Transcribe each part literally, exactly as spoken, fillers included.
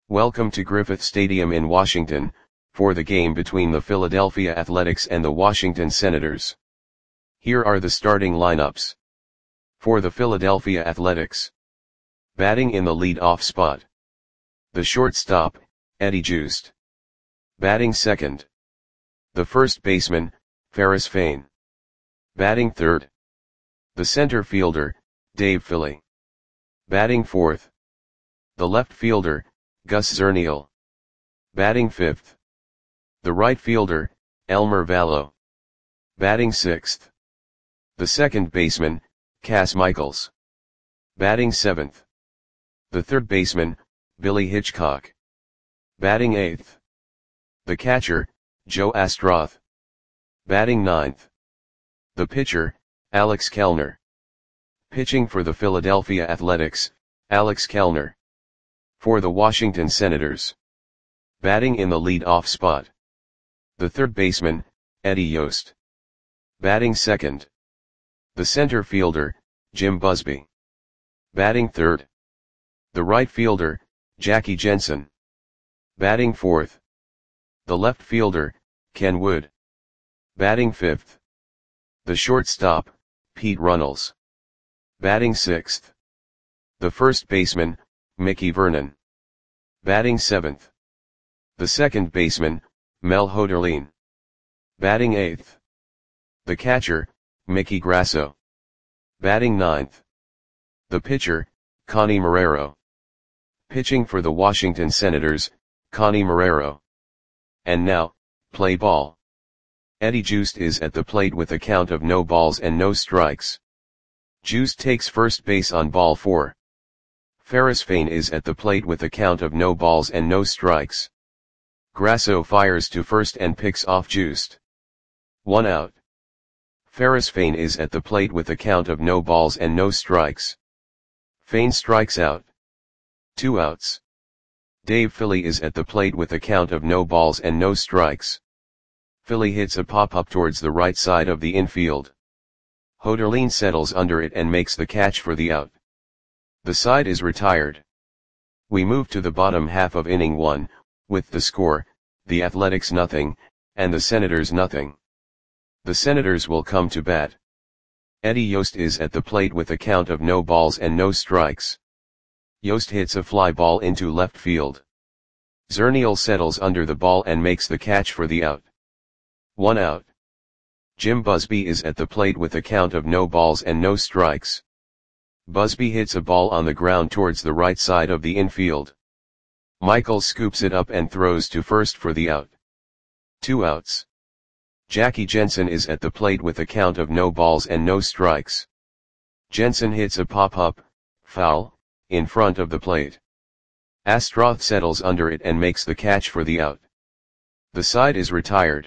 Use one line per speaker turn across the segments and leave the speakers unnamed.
Welcome to Griffith Stadium in Washington, for the game between the Philadelphia Athletics and the Washington Senators. Here are the starting lineups. For the Philadelphia Athletics. Batting in the lead-off spot. The shortstop, Eddie Joost. Batting second. The first baseman, Ferris Fain. Batting third. The center fielder, Dave Philly. Batting fourth. The left fielder, Gus Zernial. Batting fifth. The right fielder, Elmer Valo. Batting sixth. The second baseman, Cas Michaels. Batting seventh. The third baseman, Billy Hitchcock. Batting eighth. The catcher, Joe Astroth. Batting ninth. The pitcher, Alex Kellner. Pitching for the Philadelphia Athletics, Alex Kellner. For the Washington Senators. Batting in the lead-off spot. The third baseman, Eddie Yost. Batting second. The center fielder, Jim Busby. Batting third. The right fielder, Jackie Jensen. Batting fourth. The left fielder, Ken Wood. Batting fifth. The shortstop, Pete Runnels. Batting sixth. The first baseman, Mickey Vernon. Batting seventh. The second baseman, Mel Hoderline. Batting eighth. The catcher, Mickey Grasso. Batting ninth. The pitcher, Connie Marrero. Pitching for the Washington Senators, Connie Marrero. And now, play ball. Eddie Joost is at the plate with a count of no balls and no strikes. Joost takes first base on ball four. Ferris Fain is at the plate with a count of no balls and no strikes. Grasso fires to first and picks off Joost. One out. Ferris Fain is at the plate with a count of no balls and no strikes. Fain strikes out. Two outs. Dave Philly is at the plate with a count of no balls and no strikes. Philly hits a pop-up towards the right side of the infield. Hoderline settles under it and makes the catch for the out. The side is retired. We move to the bottom half of inning one, with the score, the Athletics nothing, and the Senators nothing. The Senators will come to bat. Eddie Yost is at the plate with a count of no balls and no strikes. Yost hits a fly ball into left field. Zernial settles under the ball and makes the catch for the out. One out. Jim Busby is at the plate with a count of no balls and no strikes. Busby hits a ball on the ground towards the right side of the infield. Michaels scoops it up and throws to first for the out. Two outs. Jackie Jensen is at the plate with a count of no balls and no strikes. Jensen hits a pop-up, foul, in front of the plate. Astroth settles under it and makes the catch for the out. The side is retired.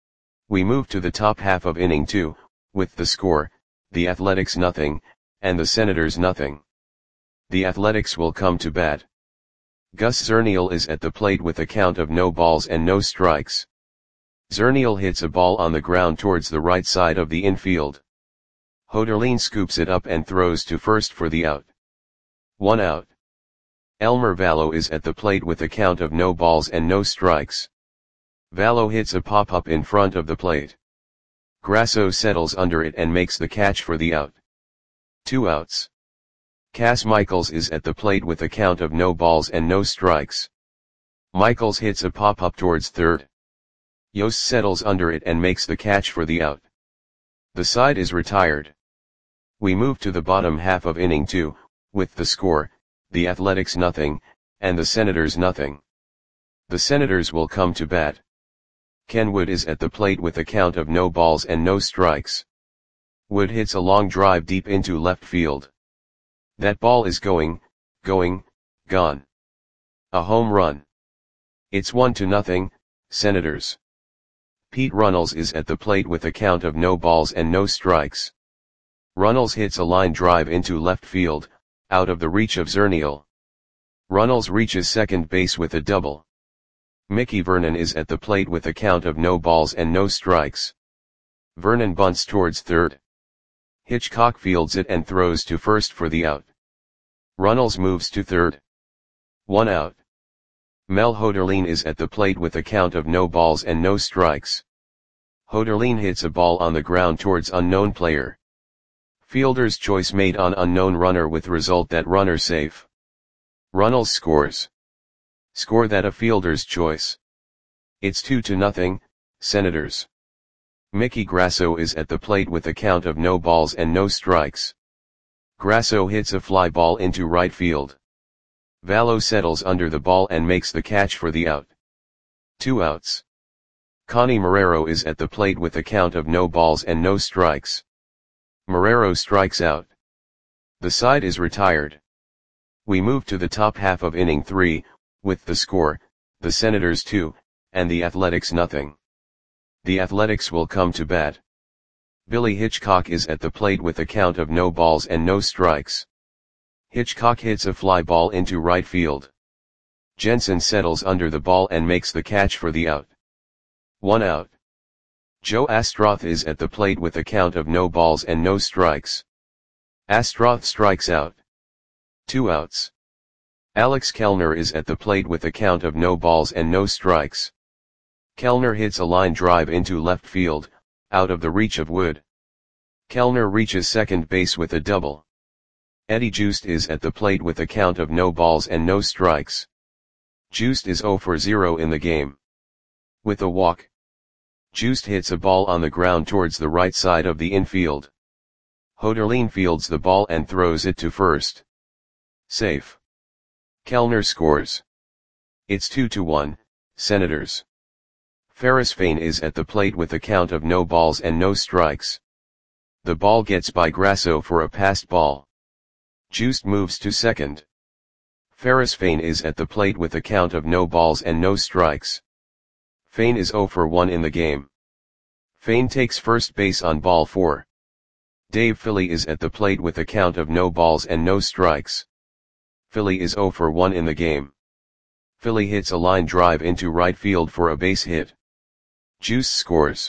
We move to the top half of inning two, with the score, the Athletics nothing, and the Senators nothing. The Athletics will come to bat. Gus Zernial is at the plate with a count of no balls and no strikes. Zernial hits a ball on the ground towards the right side of the infield. Hoderline scoops it up and throws to first for the out. One out. Elmer Valo is at the plate with a count of no balls and no strikes. Valo hits a pop-up in front of the plate. Grasso settles under it and makes the catch for the out. Two outs. Cas Michaels is at the plate with a count of no balls and no strikes. Michaels hits a pop-up towards third. Yost settles under it and makes the catch for the out. The side is retired. We move to the bottom half of inning two, with the score, the Athletics nothing, and the Senators nothing. The Senators will come to bat. Ken Wood is at the plate with a count of no balls and no strikes. Wood hits a long drive deep into left field. That ball is going, going, gone. A home run. It's one to nothing, Senators. Pete Runnels is at the plate with a count of no balls and no strikes. Runnels hits a line drive into left field, out of the reach of Zernial. Runnels reaches second base with a double. Mickey Vernon is at the plate with a count of no balls and no strikes. Vernon bunts towards third. Hitchcock fields it and throws to first for the out. Runnels moves to third. One out. Mel Hoderlin is at the plate with a count of no balls and no strikes. Hoderlin hits a ball on the ground towards unknown player. Fielder's choice made on unknown runner with result that runner safe. Runnels scores. Score that a fielder's choice. It's two to nothing, Senators. Mickey Grasso is at the plate with a count of no balls and no strikes. Grasso hits a fly ball into right field. Vallo settles under the ball and makes the catch for the out. Two outs. Connie Marrero is at the plate with a count of no balls and no strikes. Marrero strikes out. The side is retired. We move to the top half of inning three, with the score, the Senators two, and the Athletics nothing. The Athletics will come to bat. Billy Hitchcock is at the plate with a count of no balls and no strikes. Hitchcock hits a fly ball into right field. Jensen settles under the ball and makes the catch for the out. One out. Joe Astroth is at the plate with a count of no balls and no strikes. Astroth strikes out. Two outs. Alex Kellner is at the plate with a count of no balls and no strikes. Kellner hits a line drive into left field, out of the reach of Wood. Kellner reaches second base with a double. Eddie Joost is at the plate with a count of no balls and no strikes. Joost is zero for zero in the game. With a walk, Joost hits a ball on the ground towards the right side of the infield. Hoderlin fields the ball and throws it to first. Safe. Kellner scores. It's two to one, Senators. Ferris Fain is at the plate with a count of no balls and no strikes. The ball gets by Grasso for a passed ball. Joost moves to second. Ferris Fain is at the plate with a count of no balls and no strikes. Fain is zero for one in the game. Fain takes first base on ball four. Dave Philly is at the plate with a count of no balls and no strikes. Philly is zero for one in the game. Philly hits a line drive into right field for a base hit. Juice scores.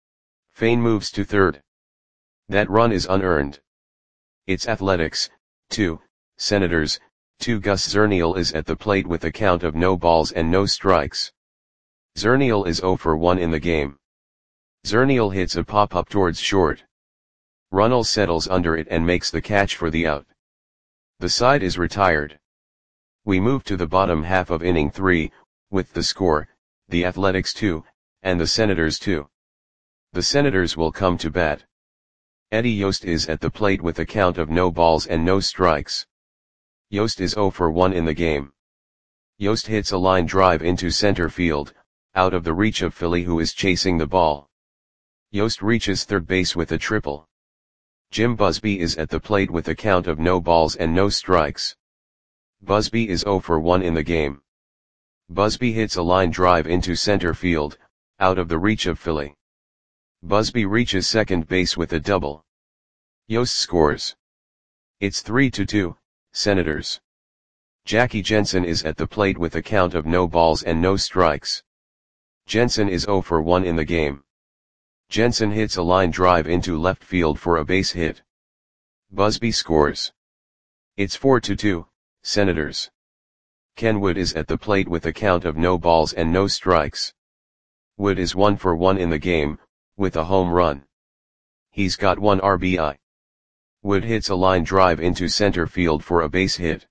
Fain moves to third. That run is unearned. It's Athletics, two, Senators, two. Gus Zernial is at the plate with a count of no balls and no strikes. Zernial is zero for one in the game. Zernial hits a pop-up towards short. Runnels settles under it and makes the catch for the out. The side is retired. We move to the bottom half of inning three, with the score, the Athletics two, and the Senators two. The Senators will come to bat. Eddie Yost is at the plate with a count of no balls and no strikes. Yost is zero for one in the game. Yost hits a line drive into center field, out of the reach of Philly, who is chasing the ball. Yost reaches third base with a triple. Jim Busby is at the plate with a count of no balls and no strikes. Busby is zero for one in the game. Busby hits a line drive into center field, out of the reach of Philly. Busby reaches second base with a double. Yost scores. It's three to two, Senators. Jackie Jensen is at the plate with a count of no balls and no strikes. Jensen is zero for one in the game. Jensen hits a line drive into left field for a base hit. Busby scores. It's four to two, Senators. Ken Wood is at the plate with a count of no balls and no strikes. Wood is one for one in the game, with a home run. He's got one R B I. Wood hits a line drive into center field for a base hit.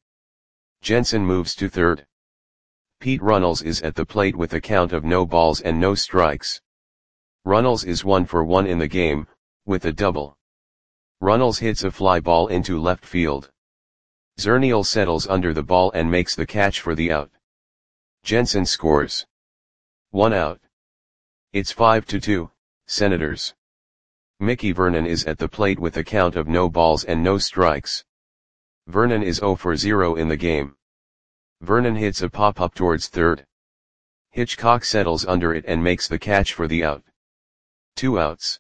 Jensen moves to third. Pete Runnels is at the plate with a count of no balls and no strikes. Runnels is one for one in the game, with a double. Runnels hits a fly ball into left field. Zernial settles under the ball and makes the catch for the out. Jensen scores. One out. It's five to two, Senators. Mickey Vernon is at the plate with a count of no balls and no strikes. Vernon is zero for zero in the game. Vernon hits a pop-up towards third. Hitchcock settles under it and makes the catch for the out. Two outs.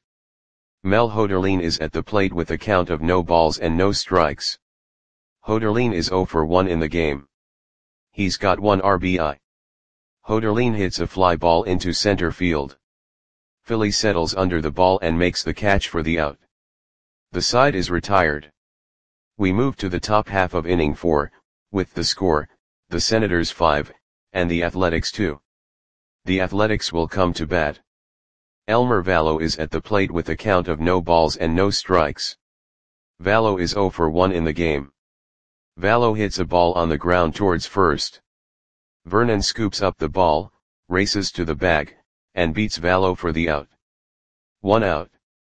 Mel Hoderlin is at the plate with a count of no balls and no strikes. Hoderlin is zero for one in the game. He's got one R B I. Hoderlin hits a fly ball into center field. Philly settles under the ball and makes the catch for the out. The side is retired. We move to the top half of inning four, with the score, the Senators five, and the Athletics two. The Athletics will come to bat. Elmer Valo is at the plate with a count of no balls and no strikes. Valo is zero for one in the game. Valo hits a ball on the ground towards first. Vernon scoops up the ball, races to the bag, and beats Valo for the out. One out.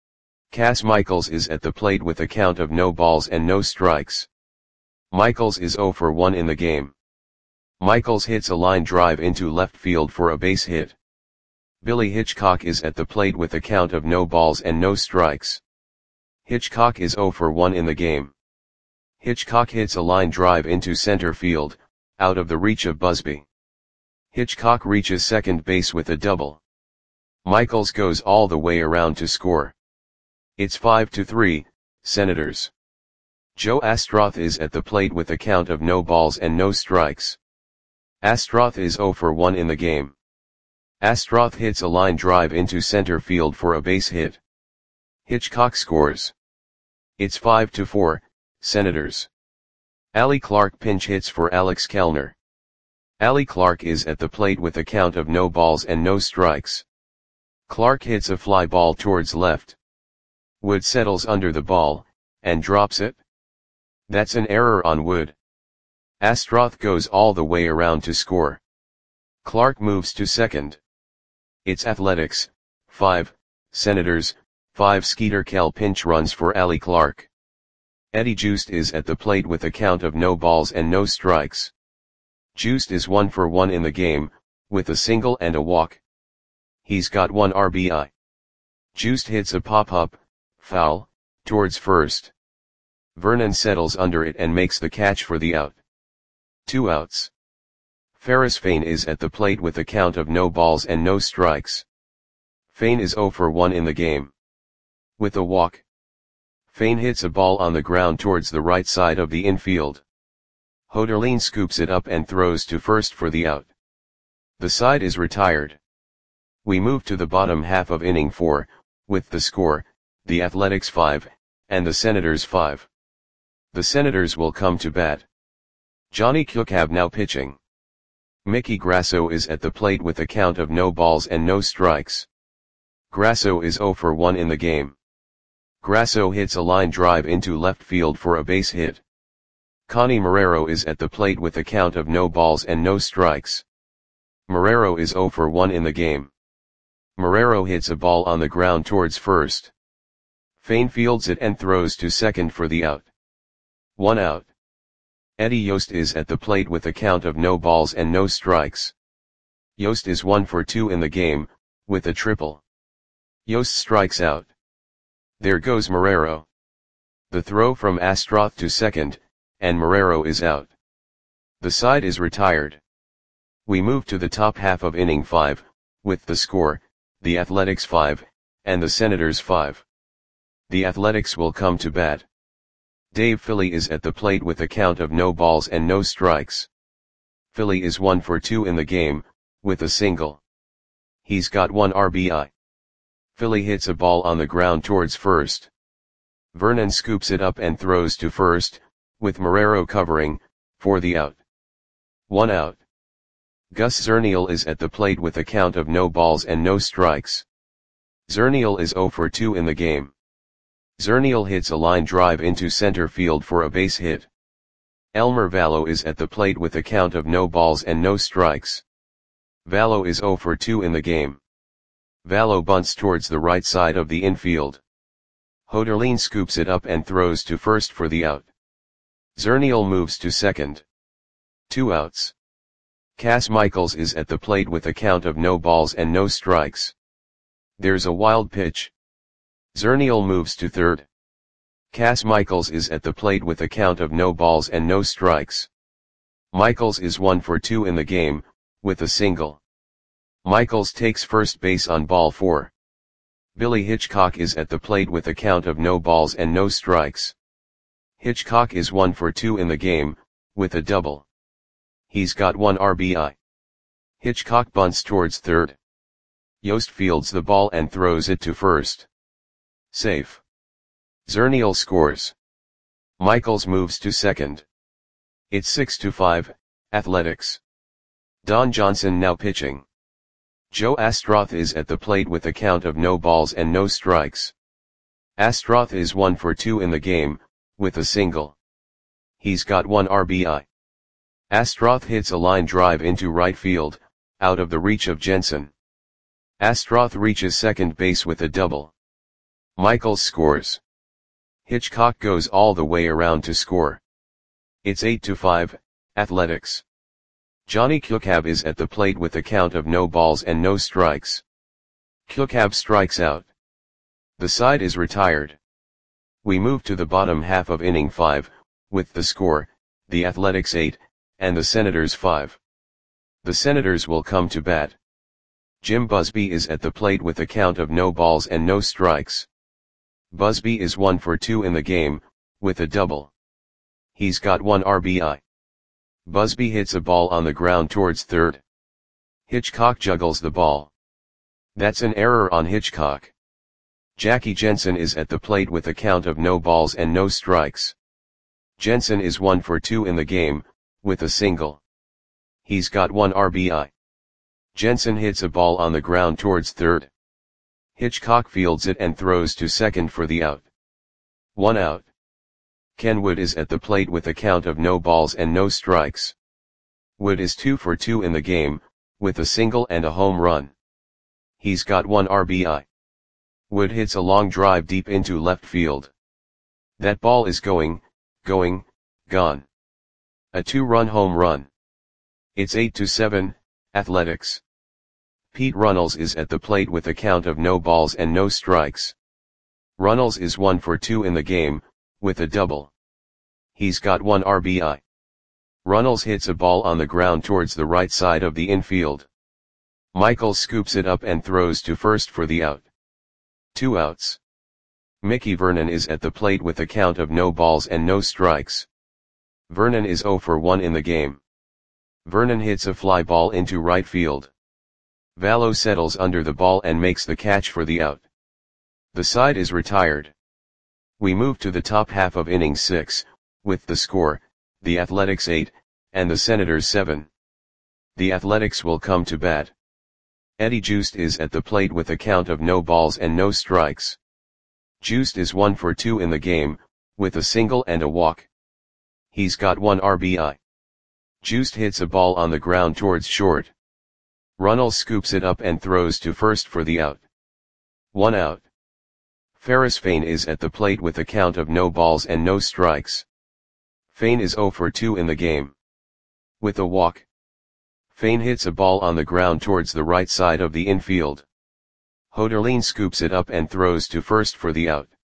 Cass Michaels is at the plate with a count of no balls and no strikes. Michaels is zero for one in the game. Michaels hits a line drive into left field for a base hit. Billy Hitchcock is at the plate with a count of no balls and no strikes. Hitchcock is zero for one in the game. Hitchcock hits a line drive into center field, out of the reach of Busby. Hitchcock reaches second base with a double. Michaels goes all the way around to score. It's five to three, Senators. Joe Astroth is at the plate with a count of no balls and no strikes. Astroth is zero for one in the game. Astroth hits a line drive into center field for a base hit. Hitchcock scores. It's five to four, Senators. Allie Clark pinch hits for Alex Kellner. Allie Clark is at the plate with a count of no balls and no strikes. Clark hits a fly ball towards left. Wood settles under the ball, and drops it. That's an error on Wood. Astroth goes all the way around to score. Clark moves to second. It's Athletics, five, Senators, five. Skeeter Kell pinch runs for Allie Clark. Eddie Joost is at the plate with a count of no balls and no strikes. Joost is one for one in the game, with a single and a walk. He's got one R B I. Joost hits a pop-up, foul, towards first. Vernon settles under it and makes the catch for the out. Two outs. Ferris Fain is at the plate with a count of no balls and no strikes. Fain is zero for one in the game. With a walk. Fain hits a ball on the ground towards the right side of the infield. Hoderlin scoops it up and throws to first for the out. The side is retired. We move to the bottom half of inning four, with the score, the Athletics five, and the Senators five. The Senators will come to bat. Johnny Kukab now pitching. Mickey Grasso is at the plate with a count of no balls and no strikes. Grasso is zero for one in the game. Grasso hits a line drive into left field for a base hit. Connie Marrero is at the plate with a count of no balls and no strikes. Marrero is zero for one in the game. Marrero hits a ball on the ground towards first. Fain fields it and throws to second for the out. One out. Eddie Yost is at the plate with a count of no balls and no strikes. Yost is one for two in the game, with a triple. Yost strikes out. There goes Marrero. The throw from Astroth to second, and Marrero is out. The side is retired. We move to the top half of inning five, with the score, the Athletics five, and the Senators five. The Athletics will come to bat. Dave Philly is at the plate with a count of no balls and no strikes. Philly is one for two in the game, with a single. He's got one R B I. Philly hits a ball on the ground towards first. Vernon scoops it up and throws to first, with Marrero covering, for the out. One out. Gus Zernial is at the plate with a count of no balls and no strikes. Zernial is zero for two in the game. Zernial hits a line drive into center field for a base hit. Elmer Valo is at the plate with a count of no balls and no strikes. Valo is zero for two in the game. Valo bunts towards the right side of the infield. Hoderlin scoops it up and throws to first for the out. Zernial moves to second. Two outs. Cass Michaels is at the plate with a count of no balls and no strikes. There's a wild pitch. Zernial moves to third. Cass Michaels is at the plate with a count of no balls and no strikes. Michaels is one for two in the game, with a single. Michaels takes first base on ball four. Billy Hitchcock is at the plate with a count of no balls and no strikes. Hitchcock is one for two in the game, with a double. He's got one R B I. Hitchcock bunts towards third. Yost fields the ball and throws it to first. Safe. Zernial scores. Michaels moves to second. It's six to five, Athletics. Don Johnson now pitching. Joe Astroth is at the plate with a count of no balls and no strikes. Astroth is one for two in the game, with a single. He's got one R B I. Astroth hits a line drive into right field, out of the reach of Jensen. Astroth reaches second base with a double. Michaels scores. Hitchcock goes all the way around to score. It's eight to five, Athletics. Johnny Cukab is at the plate with a count of no balls and no strikes. Cukab strikes out. The side is retired. We move to the bottom half of inning five, with the score, the Athletics eight, and the Senators five. The Senators will come to bat. Jim Busby is at the plate with a count of no balls and no strikes. Busby is one for two in the game, with a double. He's got one R B I. Busby hits a ball on the ground towards third. Hitchcock juggles the ball. That's an error on Hitchcock. Jackie Jensen is at the plate with a count of no balls and no strikes. Jensen is one for two in the game, with a single. He's got one R B I. Jensen hits a ball on the ground towards third. Hitchcock fields it and throws to second for the out. One out. Ken Wood is at the plate with a count of no balls and no strikes. Wood is two for two in the game, with a single and a home run. He's got one R B I. Wood hits a long drive deep into left field. That ball is going, going, gone. A two-run home run. It's eight to seven, Athletics. Pete Runnels is at the plate with a count of no balls and no strikes. Runnels is one for two in the game, with a double. He's got one R B I. Runnels hits a ball on the ground towards the right side of the infield. Michaels scoops it up and throws to first for the out. Two outs. Mickey Vernon is at the plate with a count of no balls and no strikes. Vernon is zero for one in the game. Vernon hits a fly ball into right field. Vallo settles under the ball and makes the catch for the out. The side is retired. We move to the top half of inning six, with the score, the Athletics eight, and the Senators seven. The Athletics will come to bat. Eddie Joost is at the plate with a count of no balls and no strikes. Joost is one for two in the game, with a single and a walk. He's got one R B I. Joost hits a ball on the ground towards short. Runnels scoops it up and throws to first for the out. One out. Ferris Fain is at the plate with a count of no balls and no strikes. Fain is zero for two in the game. With a walk. Fain hits a ball on the ground towards the right side of the infield. Hoderline scoops it up and throws to first for the out.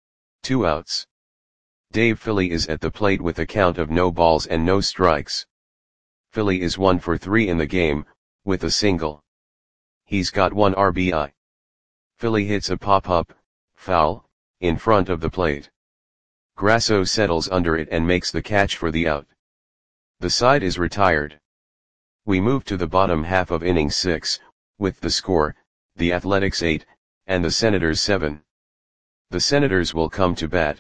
Two outs. Dave Philly is at the plate with a count of no balls and no strikes. Philly is one for three in the game, with a single. He's got one R B I. Philly hits a pop-up, foul, in front of the plate. Grasso settles under it and makes the catch for the out. The side is retired. We move to the bottom half of inning six, with the score, the Athletics eight, and the Senators seven. The Senators will come to bat.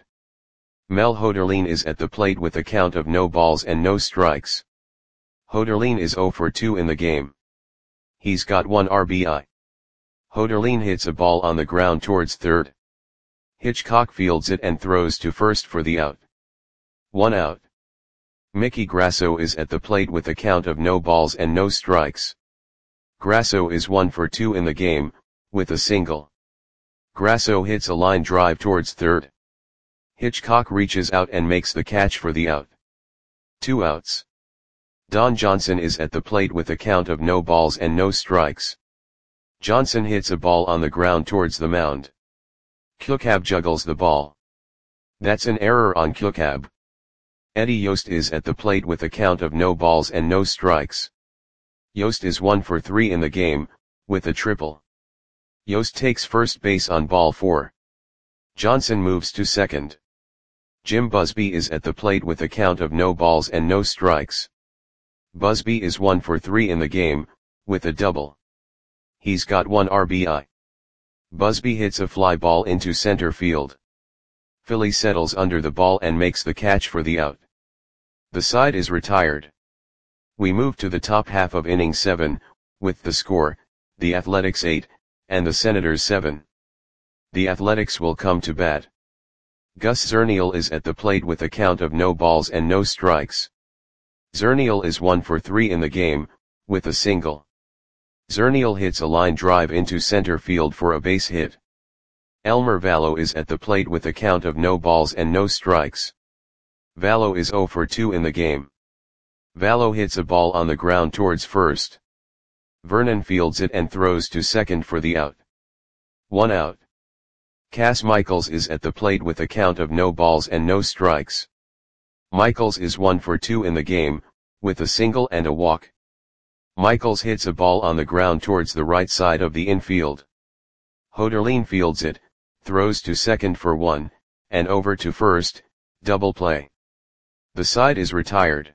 Mel Hoderline is at the plate with a count of no balls and no strikes. Hoderline is zero for two in the game. He's got one R B I. Hoderline hits a ball on the ground towards third. Hitchcock fields it and throws to first for the out. One out. Mickey Grasso is at the plate with a count of no balls and no strikes. Grasso is one for two in the game, with a single. Grasso hits a line drive towards third. Hitchcock reaches out and makes the catch for the out. Two outs. Don Johnson is at the plate with a count of no balls and no strikes. Johnson hits a ball on the ground towards the mound. Cukab juggles the ball. That's an error on Cukab. Eddie Yost is at the plate with a count of no balls and no strikes. Yost is one for three in the game, with a triple. Yost takes first base on ball four. Johnson moves to second. Jim Busby is at the plate with a count of no balls and no strikes. Busby is one for three in the game, with a double. He's got one R B I. Busby hits a fly ball into center field. Philly settles under the ball and makes the catch for the out. The side is retired. We move to the top half of inning seven, with the score, the Athletics eight, and the Senators seven. The Athletics will come to bat. Gus Zernial is at the plate with a count of no balls and no strikes. Zernial is one for three in the game, with a single. Zernial hits a line drive into center field for a base hit. Elmer Valo is at the plate with a count of no balls and no strikes. Valo is zero for two in the game. Valo hits a ball on the ground towards first. Vernon fields it and throws to second for the out. One out. Cass Michaels is at the plate with a count of no balls and no strikes. Michaels is one for two in the game, with a single and a walk. Michaels hits a ball on the ground towards the right side of the infield. Hoderlin fields it, throws to second for one, and over to first, double play. The side is retired.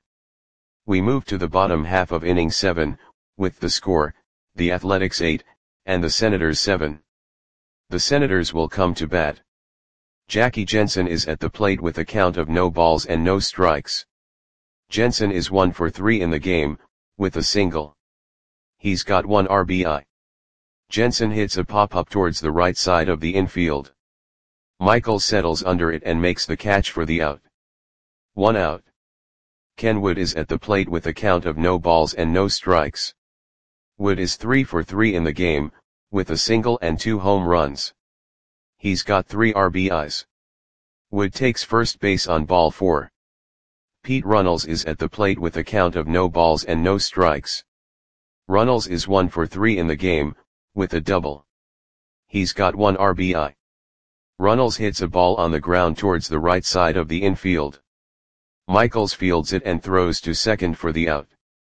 We move to the bottom half of inning seven, with the score, the Athletics eight, and the Senators seven. The Senators will come to bat. Jackie Jensen is at the plate with a count of no balls and no strikes. Jensen is one for three in the game, with a single. He's got one R B I. Jensen hits a pop-up towards the right side of the infield. Michaels settles under it and makes the catch for the out. One out. Ken Wood is at the plate with a count of no balls and no strikes. Wood is three for three in the game, with a single and two home runs. He's got three R B Is. Wood takes first base on ball four. Pete Runnels is at the plate with a count of no balls and no strikes. Runnels is one for three in the game, with a double. He's got one R B I. Runnels hits a ball on the ground towards the right side of the infield. Michaels fields it and throws to second for the out.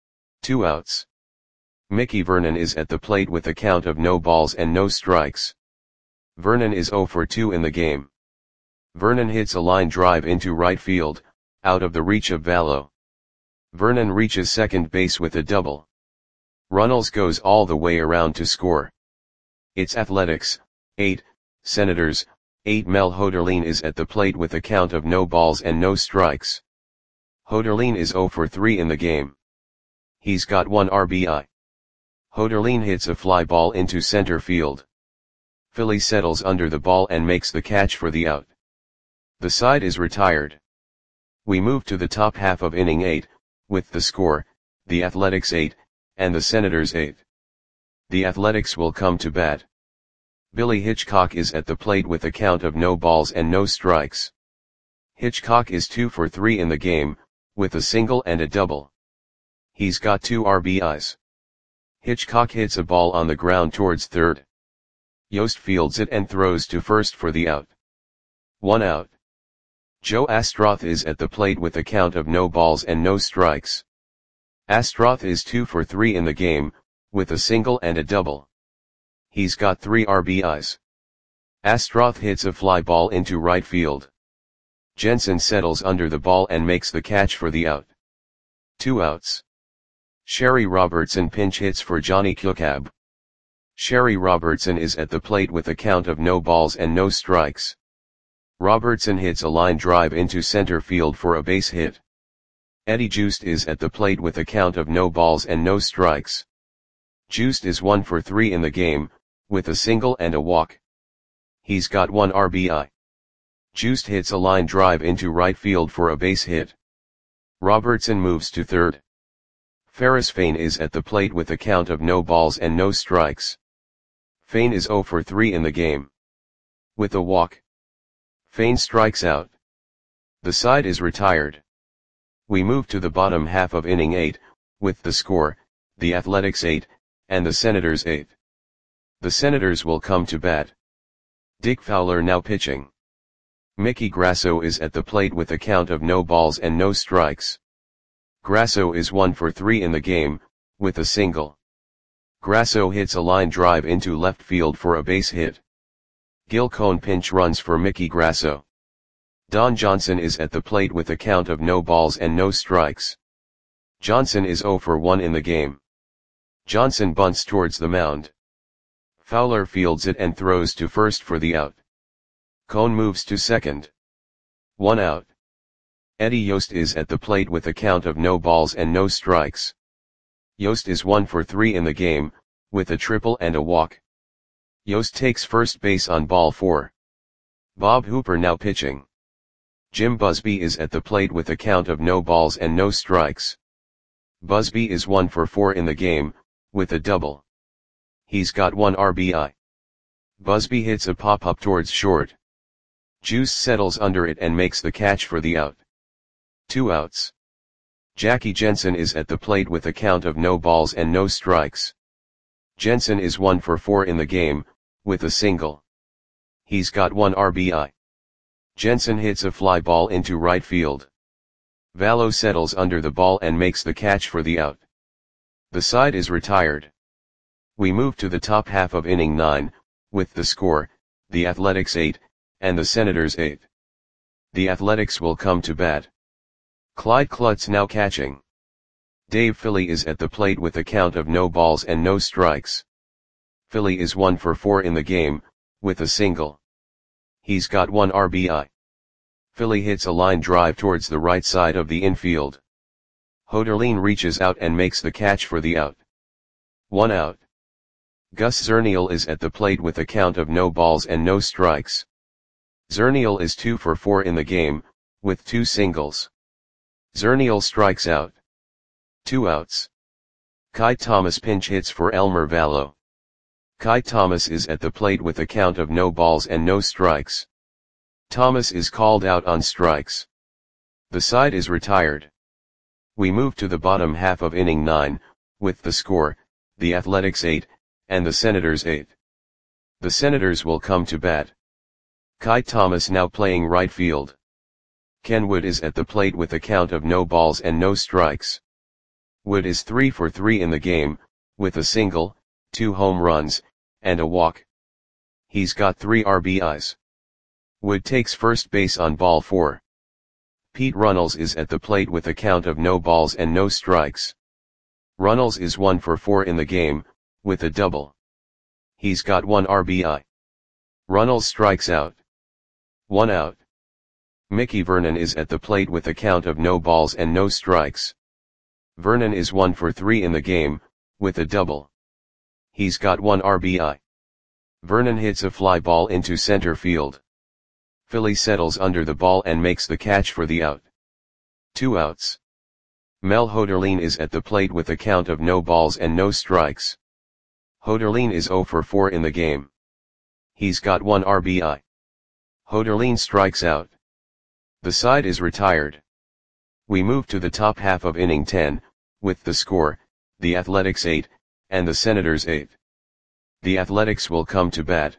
Two outs. Mickey Vernon is at the plate with a count of no balls and no strikes. Vernon is zero for two in the game. Vernon hits a line drive into right field, out of the reach of Valo. Vernon reaches second base with a double. Runnels goes all the way around to score. It's Athletics, eight, Senators, eight. Mel Hoderlin is at the plate with a count of no balls and no strikes. Hoderlin is zero for three in the game. He's got one R B I. Hoderlin hits a fly ball into center field. Philly settles under the ball and makes the catch for the out. The side is retired. We move to the top half of inning eight, with the score, the Athletics eight, and the Senators eight. The Athletics will come to bat. Billy Hitchcock is at the plate with a count of no balls and no strikes. Hitchcock is two for three in the game, with a single and a double. He's got two R B Is. Hitchcock hits a ball on the ground towards third. Yost fields it and throws to first for the out. One out. Joe Astroth is at the plate with a count of no balls and no strikes. Astroth is two for three in the game, with a single and a double. He's got three R B Is. Astroth hits a fly ball into right field. Jensen settles under the ball and makes the catch for the out. Two outs. Sherry Robertson pinch hits for Johnny Kukab. Sherry Robertson is at the plate with a count of no balls and no strikes. Robertson hits a line drive into center field for a base hit. Eddie Joost is at the plate with a count of no balls and no strikes. Joost is one for three in the game, with a single and a walk. He's got one R B I. Joost hits a line drive into right field for a base hit. Robertson moves to third. Ferris Fain is at the plate with a count of no balls and no strikes. Fain is zero for three in the game. With a walk. Fain strikes out. The side is retired. We move to the bottom half of inning eight, with the score, the Athletics eight, and the Senators eight. The Senators will come to bat. Dick Fowler now pitching. Mickey Grasso is at the plate with a count of no balls and no strikes. Grasso is one for three in the game, with a single. Grasso hits a line drive into left field for a base hit. Gil Cohn pinch runs for Mickey Grasso. Don Johnson is at the plate with a count of no balls and no strikes. Johnson is zero for one in the game. Johnson bunts towards the mound. Fowler fields it and throws to first for the out. Cohn moves to second. One out. Eddie Yost is at the plate with a count of no balls and no strikes. Yost is one for three in the game, with a triple and a walk. Yost takes first base on ball four. Bob Hooper now pitching. Jim Busby is at the plate with a count of no balls and no strikes. Busby is one for four in the game, with a double. He's got one R B I. Busby hits a pop-up towards short. Juice settles under it and makes the catch for the out. Two outs. Jackie Jensen is at the plate with a count of no balls and no strikes. Jensen is one for four in the game, with a single. He's got one R B I. Jensen hits a fly ball into right field. Vallo settles under the ball and makes the catch for the out. The side is retired. We move to the top half of inning nine, with the score, the Athletics eight, and the Senators eight. The Athletics will come to bat. Clyde Klutz now catching. Dave Philly is at the plate with a count of no balls and no strikes. Philly is one for four in the game, with a single. He's got one R B I. Philly hits a line drive towards the right side of the infield. Hoderline reaches out and makes the catch for the out. One out. Gus Zernial is at the plate with a count of no balls and no strikes. Zernial is two for four in the game, with two singles. Zernial strikes out. Two outs. Kai Thomas pinch hits for Elmer Vallo. Kai Thomas is at the plate with a count of no balls and no strikes. Thomas is called out on strikes. The side is retired. We move to the bottom half of inning nine, with the score, the Athletics eight, and the Senators eight. The Senators will come to bat. Kai Thomas now playing right field. Ken Wood is at the plate with a count of no balls and no strikes. Wood is three for three in the game, with a single, two home runs, and a walk. He's got three R B Is. Wood takes first base on ball four. Pete Runnels is at the plate with a count of no balls and no strikes. Runnels is one for four in the game, with a double. He's got one R B I. Runnels strikes out. One out. Mickey Vernon is at the plate with a count of no balls and no strikes. Vernon is one for three in the game, with a double. He's got one R B I. Vernon hits a fly ball into center field. Philly settles under the ball and makes the catch for the out. Two outs. Mel Hoderline is at the plate with a count of no balls and no strikes. Hoderline is zero for four in the game. He's got one R B I. Hoderline strikes out. The side is retired. We move to the top half of inning ten, with the score, the Athletics eight, and the Senators eight. The Athletics will come to bat.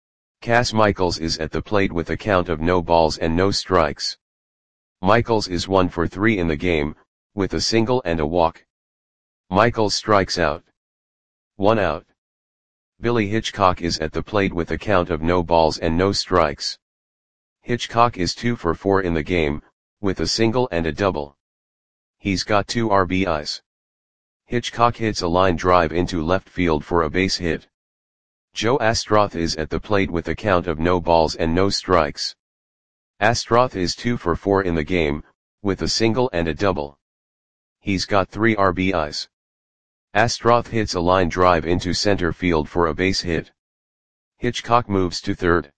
Cass Michaels is at the plate with a count of no balls and no strikes. Michaels is one for three in the game, with a single and a walk. Michaels strikes out. One out. Billy Hitchcock is at the plate with a count of no balls and no strikes. Hitchcock is two for four in the game, with a single and a double. He's got two R B Is. Hitchcock hits a line drive into left field for a base hit. Joe Astroth is at the plate with a count of no balls and no strikes. Astroth is two for four in the game, with a single and a double. He's got three R B Is. Astroth hits a line drive into center field for a base hit. Hitchcock moves to third.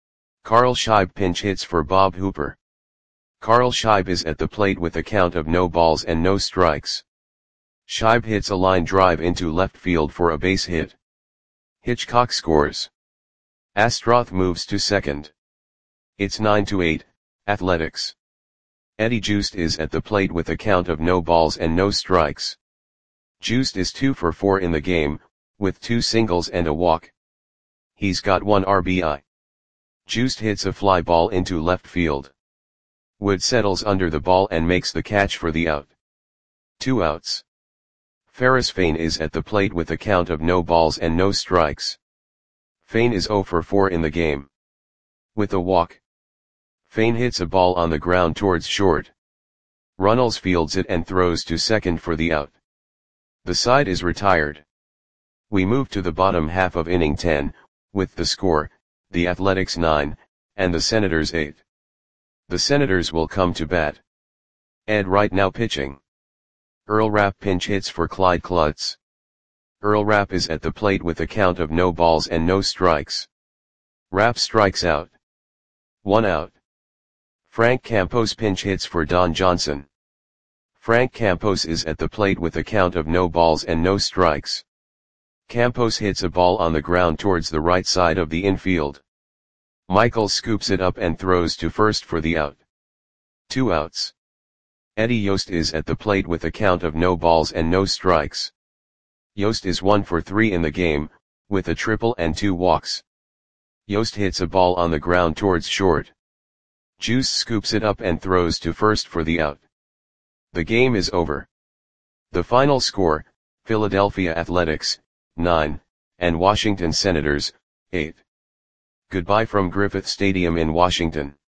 Carl Scheib pinch hits for Bob Hooper. Carl Scheib is at the plate with a count of no balls and no strikes. Scheib hits a line drive into left field for a base hit. Hitchcock scores. Astroth moves to second. It's nine to eight, Athletics. Eddie Joost is at the plate with a count of no balls and no strikes. Joost is two for four in the game, with two singles and a walk. He's got one R B I. Joost hits a fly ball into left field. Wood settles under the ball and makes the catch for the out. Two outs. Ferris Fain is at the plate with a count of no balls and no strikes. Fain is zero for four in the game. With a walk. Fain hits a ball on the ground towards short. Runnels fields it and throws to second for the out. The side is retired. We move to the bottom half of inning ten, with the score, the Athletics nine, and the Senators eight. The Senators will come to bat. Ed Wright now pitching. Earl Rapp pinch hits for Clyde Klutz. Earl Rapp is at the plate with a count of no balls and no strikes. Rapp strikes out. One out. Frank Campos pinch hits for Don Johnson. Frank Campos is at the plate with a count of no balls and no strikes. Campos hits a ball on the ground towards the right side of the infield. Michael scoops it up and throws to first for the out. Two outs. Eddie Yost is at the plate with a count of no balls and no strikes. Yost is one for three in the game, with a triple and two walks. Yost hits a ball on the ground towards short. Juice scoops it up and throws to first for the out. The game is over. The final score, Philadelphia Athletics, nine, and Washington Senators, eight. Goodbye from Griffith Stadium in Washington.